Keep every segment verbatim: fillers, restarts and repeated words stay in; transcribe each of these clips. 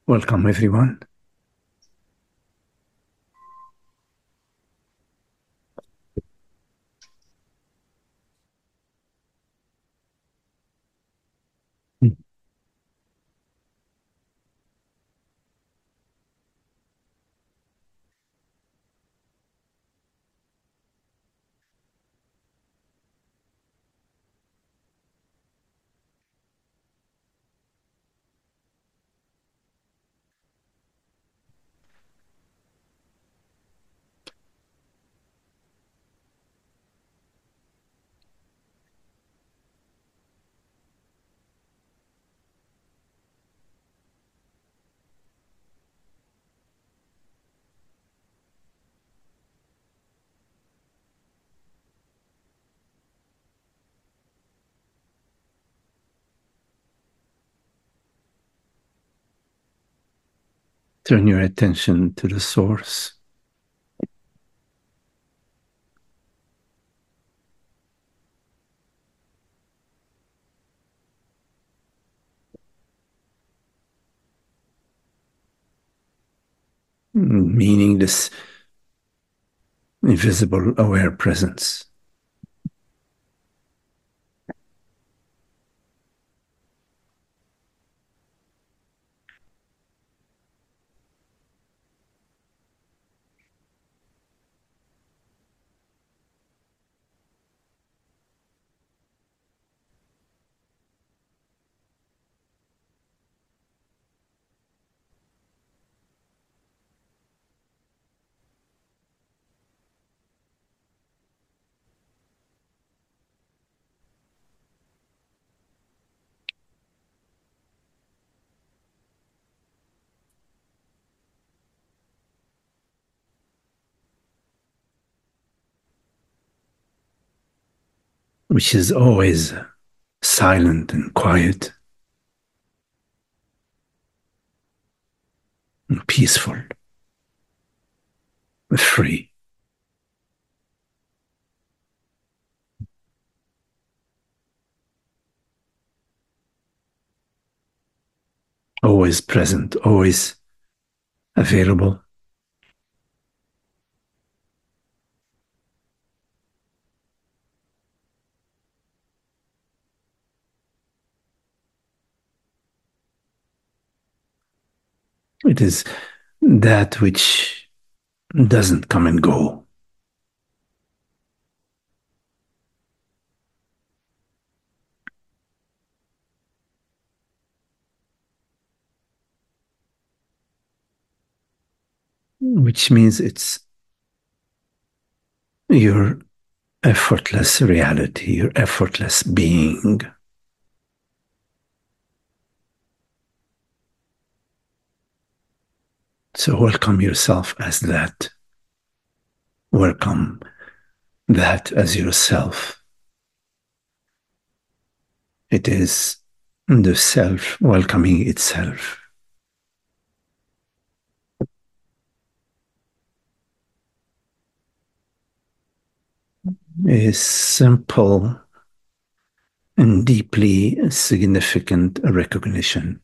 Welcome, everyone. Turn your attention to the source, meaning this invisible aware presence. Which is always silent and quiet and peaceful, free. Always present, always available. It is that which doesn't come and go, which means it's your effortless reality, your effortless being. So welcome yourself as that. Welcome that as yourself. It is the self welcoming itself. A simple and deeply significant recognition.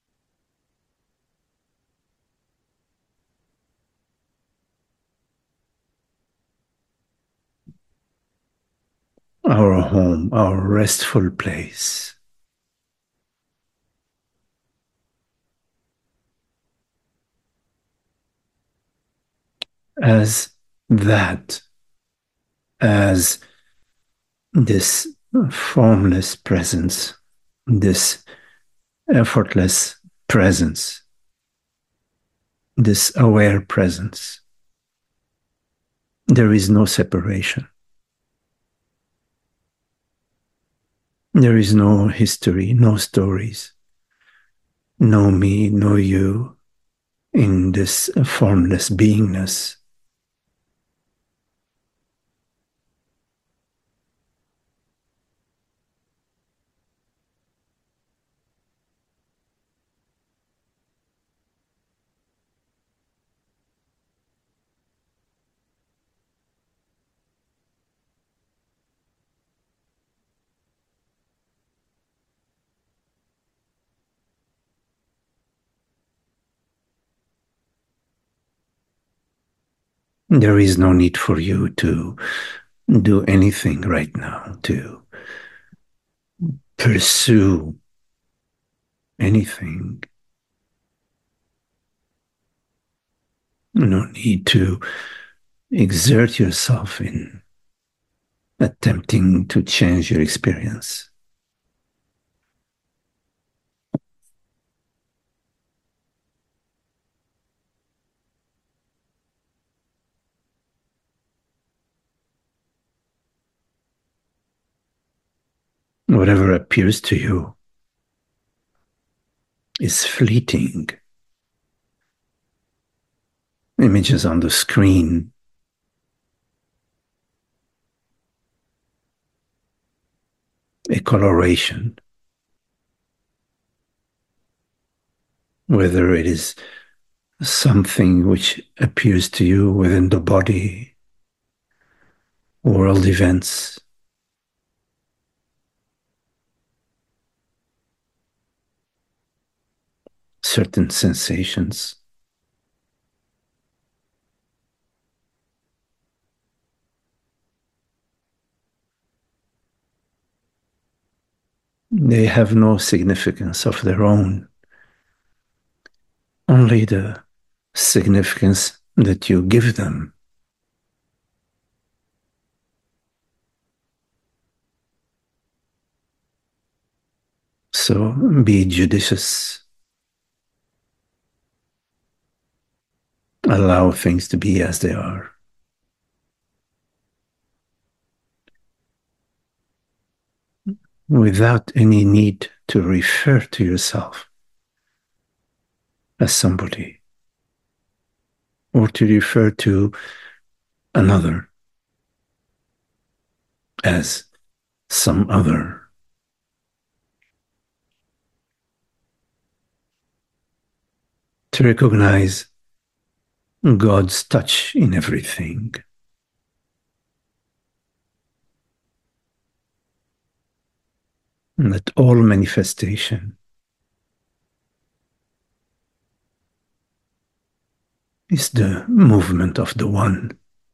Our home, our restful place, as that, as this formless presence, this effortless presence, this aware presence. There is no separation. There is no history, no stories, no me, no you in this formless beingness. There is no need for you to do anything right now, to pursue anything. No need to exert yourself in attempting to change your experience. Whatever appears to you is fleeting. Images on the screen, a coloration, whether it is something which appears to you within the body, world events, certain sensations. They have no significance of their own, only the significance that you give them. So be judicious. Allow things to be as they are. Without any need to refer to yourself as somebody or to refer to another as some other. To recognize God's touch in everything. And that all manifestation is the movement of the One.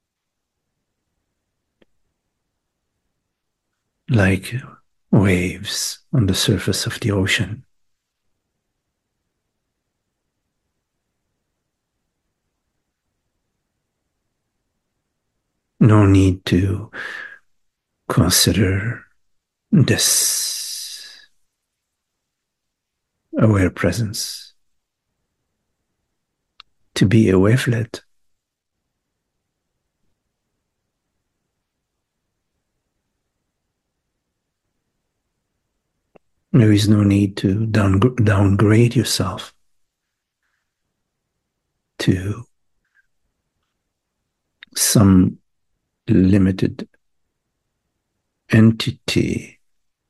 Like waves on the surface of the ocean. No need to consider this aware presence to be a wavelet. There is no need to down, downgrade yourself to some limited entity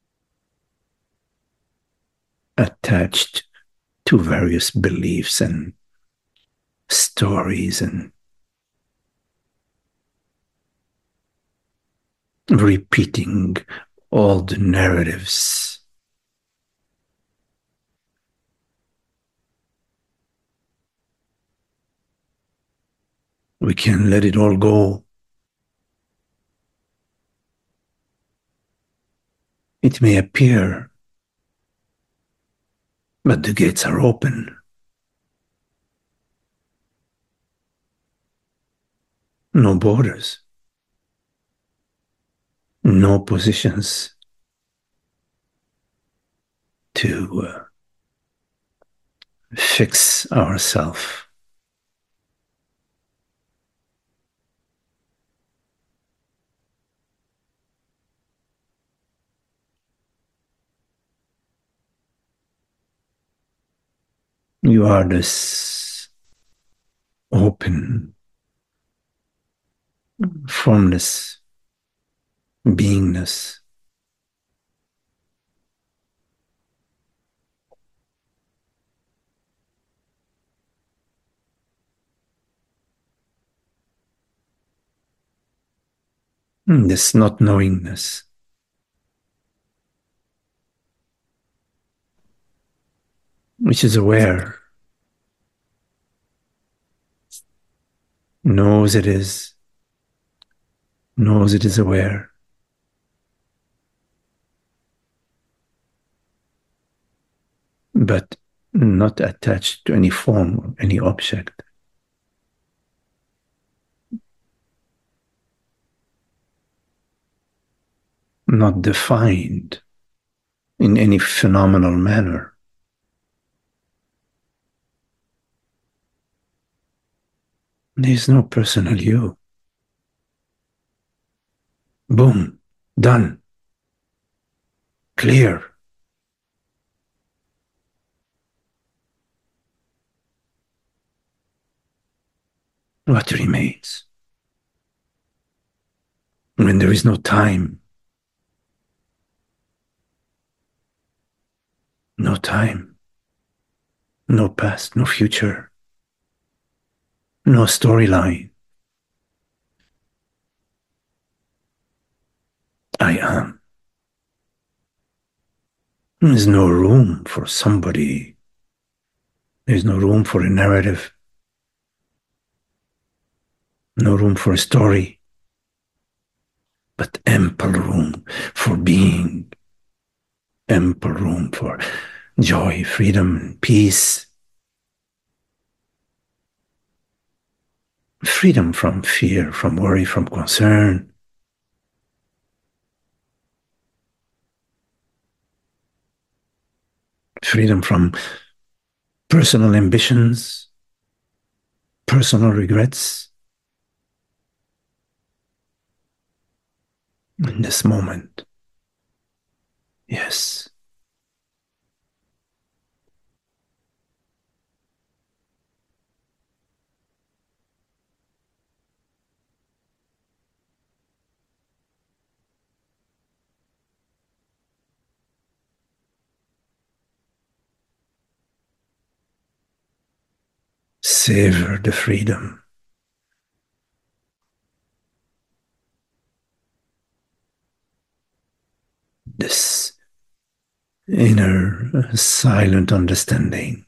attached to various beliefs and stories and repeating all the narratives. We can let it all go. It may appear, but the gates are open. No borders. No positions to uh, fix ourselves. You are this open, formless beingness. This not knowingness. Which is aware knows it is, knows it is aware, but not attached to any form or any object. Not defined in any phenomenal manner. There's no personal you. Boom, done, clear. What remains? When there is no time, no time, no past, no future, no storyline. I am. There's no room for somebody. There's no room for a narrative, no room for a story, but ample room for being, ample room for joy, freedom, peace, freedom from fear, from worry, from concern, freedom from personal ambitions, personal regrets. In this moment, yes, savor the freedom, this inner uh, silent understanding.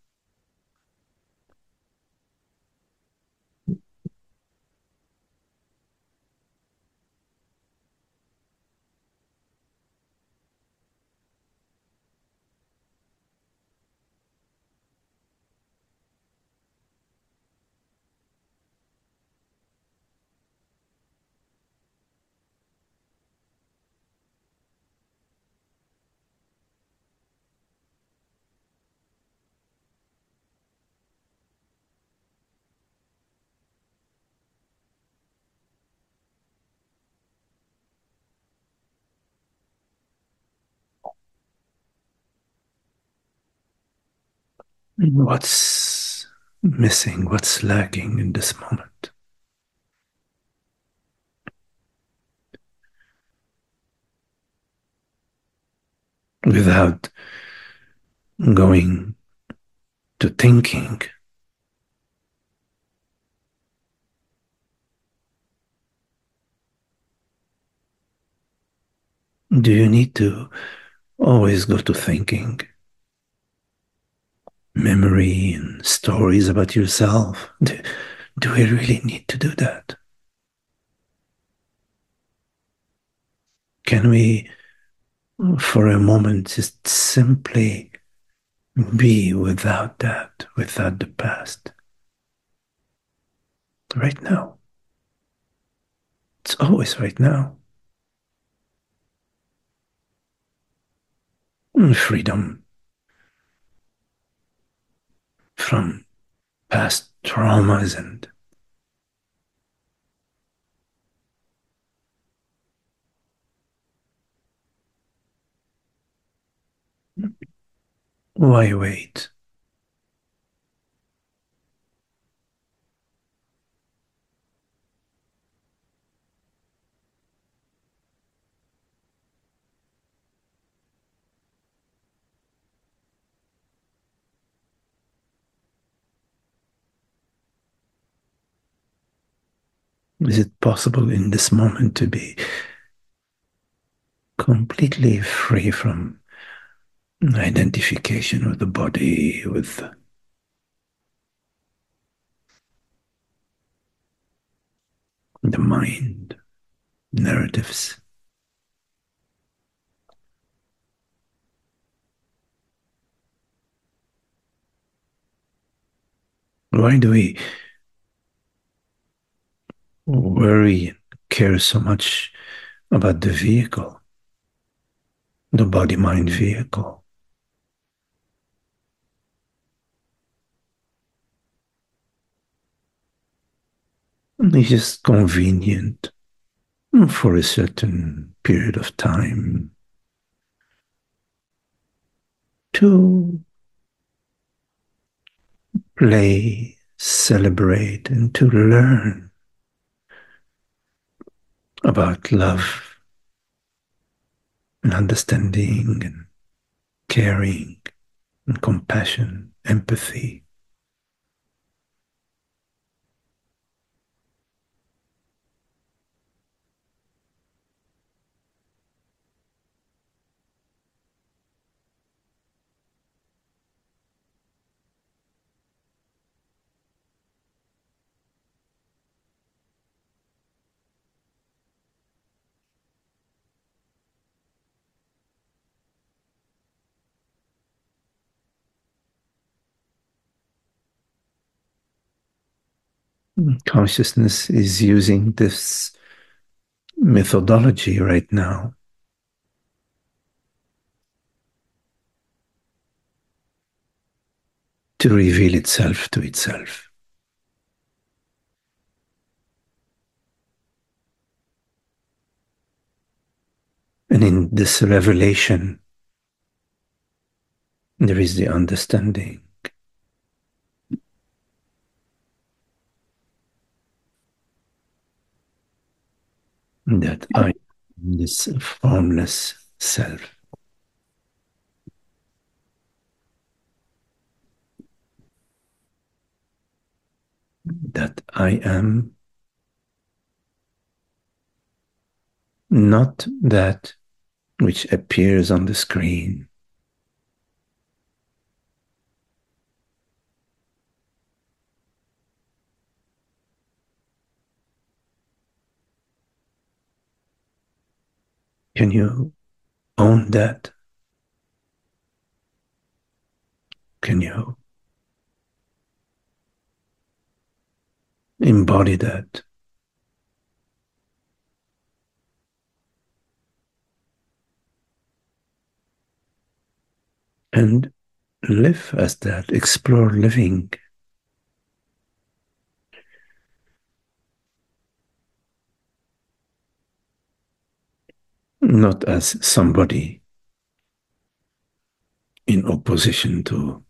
What's missing? What's lacking in this moment? Without going to thinking, do you need to always go to thinking? Memory and stories about yourself? Do, do we really need to do that? Can we, for a moment, just simply be without that, without the past? Right now. It's always right now. Freedom from past traumas and why wait? Is it possible in this moment to be completely free from identification with the body, with the mind, narratives. Why do we worry, care so much about the vehicle, the body mind vehicle? It's just convenient for a certain period of time to play, celebrate, and to learn about love and understanding and caring and compassion, empathy. Consciousness is using this methodology right now to reveal itself to itself. And in this revelation, there is the understanding that I am this formless self, that I am not that which appears on the screen. Can you own that? Can you embody that? And live as that, explore living, not as somebody in opposition to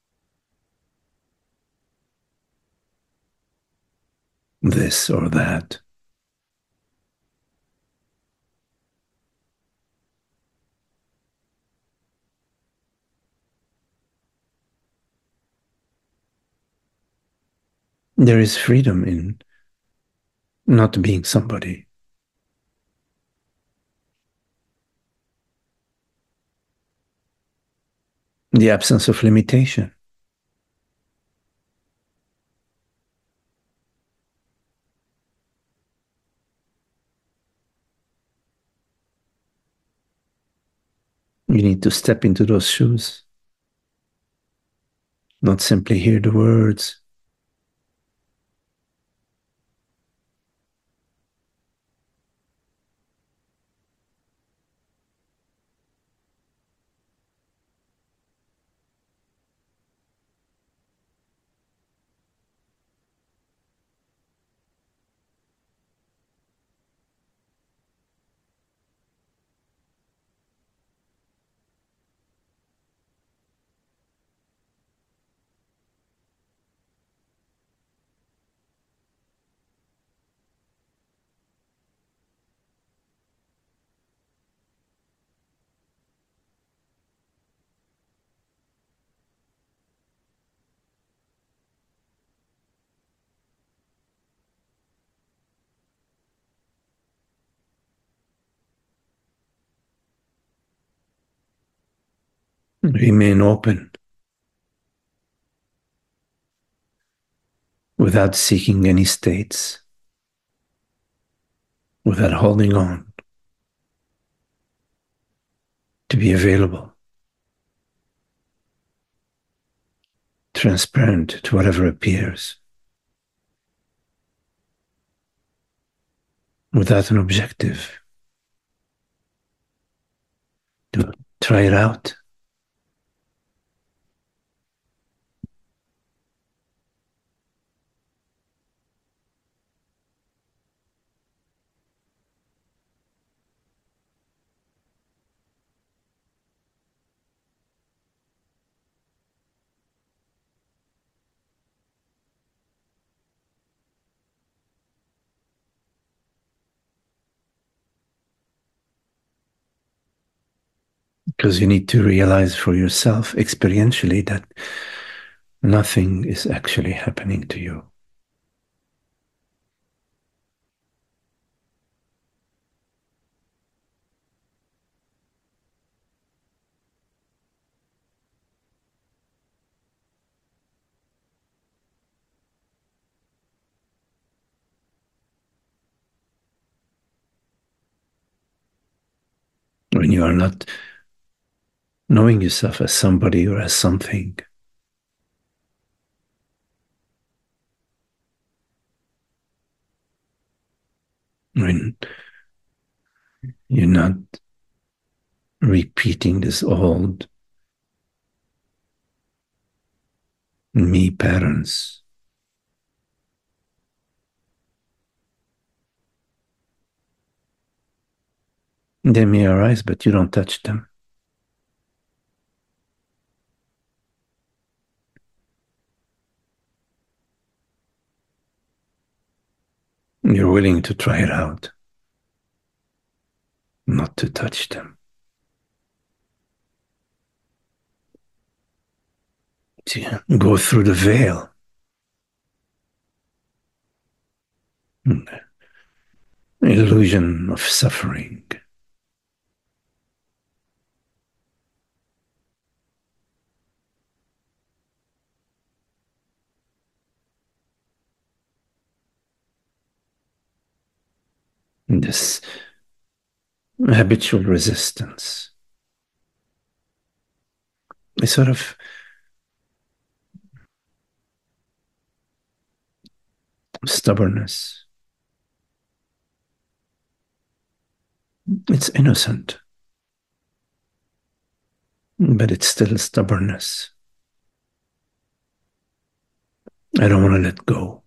this or that. There is freedom in not being somebody. The absence of limitation. You need to step into those shoes, not simply hear the words. Remain open without seeking any states. without holding on, to be available, transparent to whatever appears, without an objective, to try it out. Because you need to realize for yourself experientially that nothing is actually happening to you. When you are not knowing yourself as somebody or as something, when you're not repeating this old me patterns, they may arise, but you don't touch them. You're willing to try it out, not to touch them. To go through the veil, the illusion of suffering. This habitual resistance, a sort of stubbornness. It's innocent, but it's still stubbornness. I don't want to let go.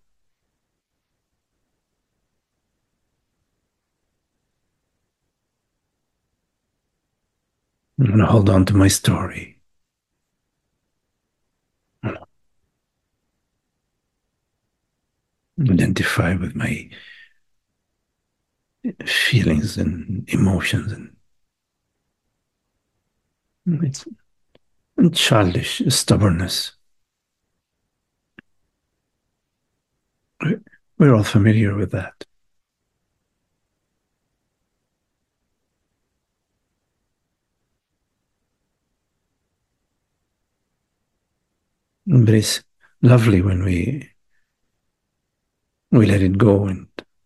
I'm going to hold on to my story. Identify with my feelings and emotions, and it's childish stubbornness. We're all familiar with that. But it's lovely when we we let it go and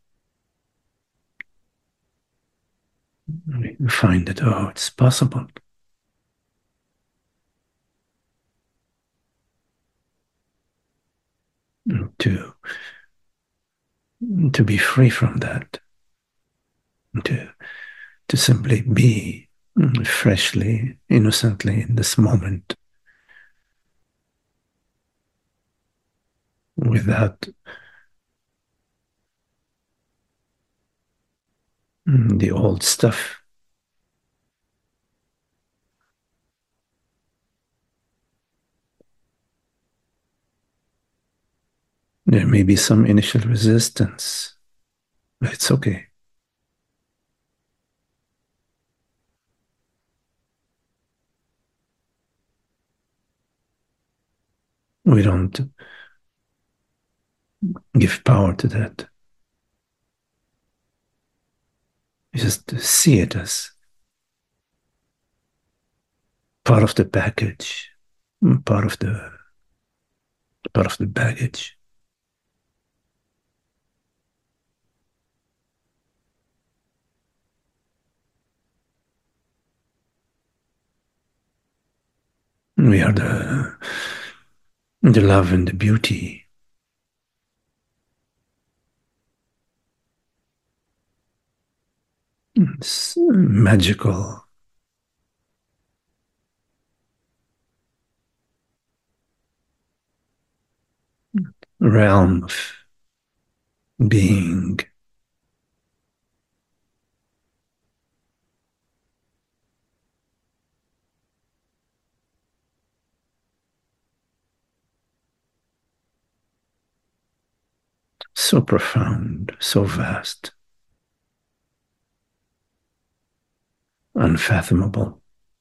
we find that, oh, it's possible to to be free from that, to to simply be freshly, innocently in this moment without the old stuff. There may be some initial resistance, but it's okay. We don't give power to that. We just see it as part of the package, part of the part of the baggage. We are the, the love and the beauty. It's magical realm of being. So profound, so vast, unfathomable,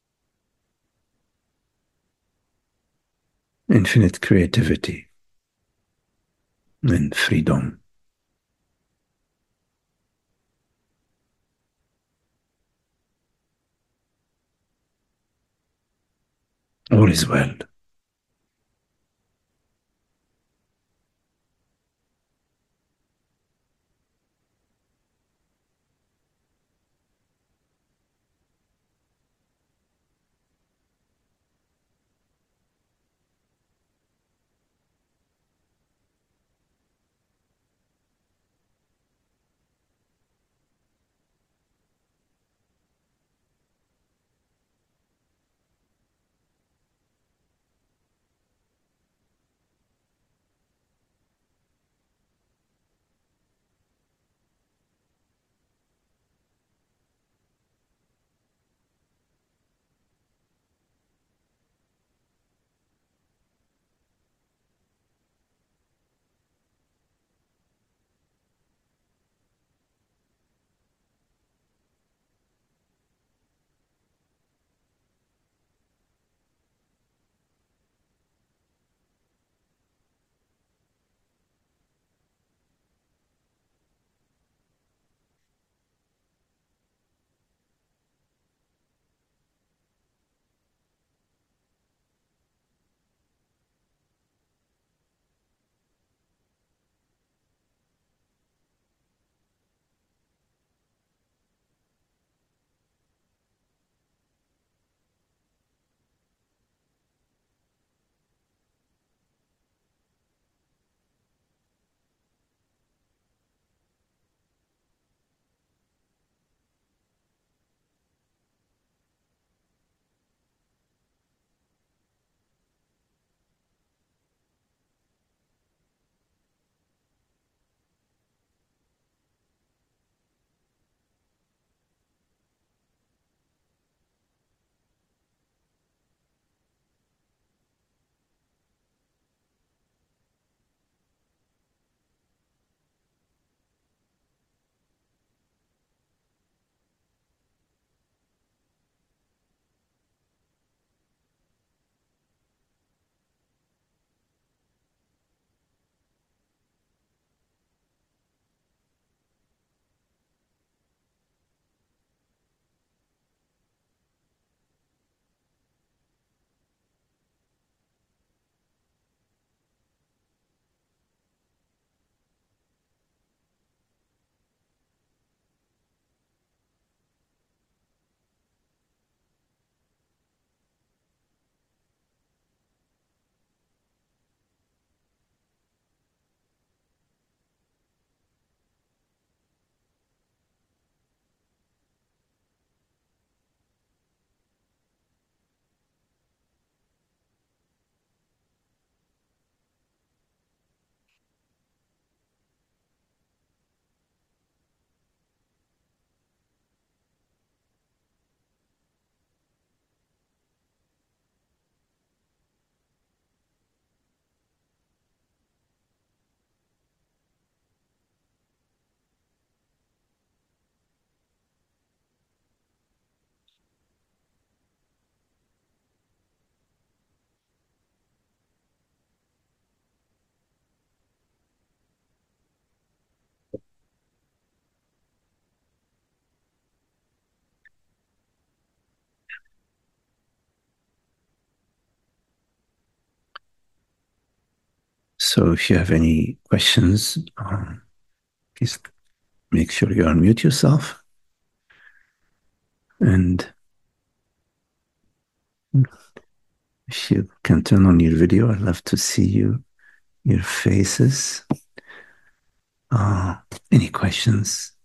infinite creativity and freedom. All is well. So if you have any questions, um, please make sure you unmute yourself. And If you can turn on your video, I'd love to see you, your faces. Uh, any questions?